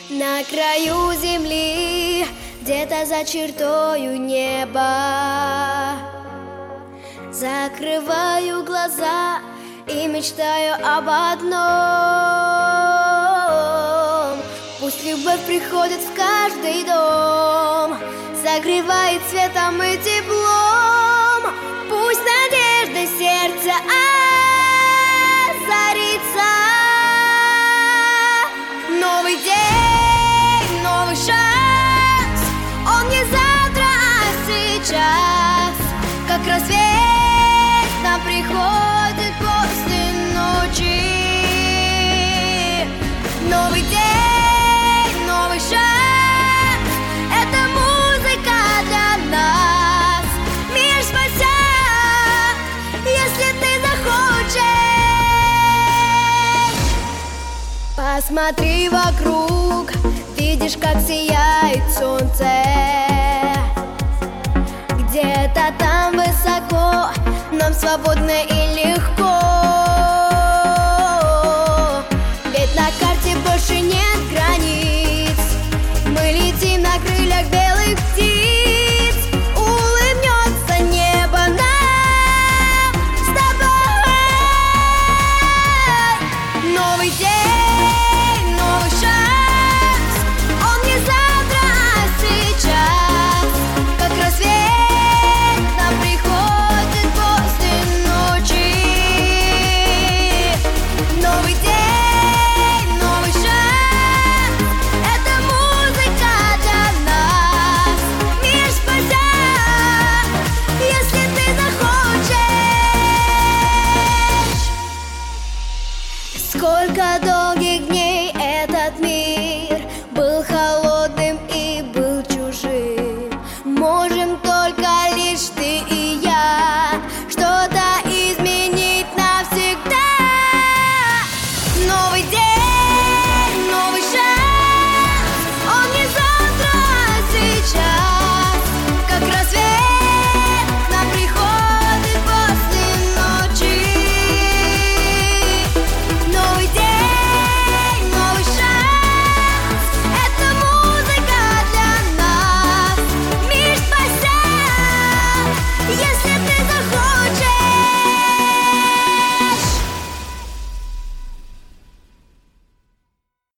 На краю земли, где-то за чертою неба, закрываю глаза и мечтаю об одном. Пусть любовь приходит в каждый дом, согревает светом и теплом. Пусть надежда сердце озарится. Новый день, новый шанс, он не завтра, а сейчас. Как рассвет нам приходит после ночи. Новый день, новый шанс, это музыка для нас. Мир спасет, если ты захочешь. Посмотри вокруг, видишь, как сияет солнце. Где-то там высоко, нам свободно и легко. Ведь на карте больше нет границ. Мы летим на крыльях белых птиц. Улыбнется небо нам с тобой. Новый день, новый шанс, он не завтра, а сейчас. Как рассвет нам приходит после ночи. Новый день, новый шанс, это музыка для нас. Мир спасет, если ты захочешь. Сколько до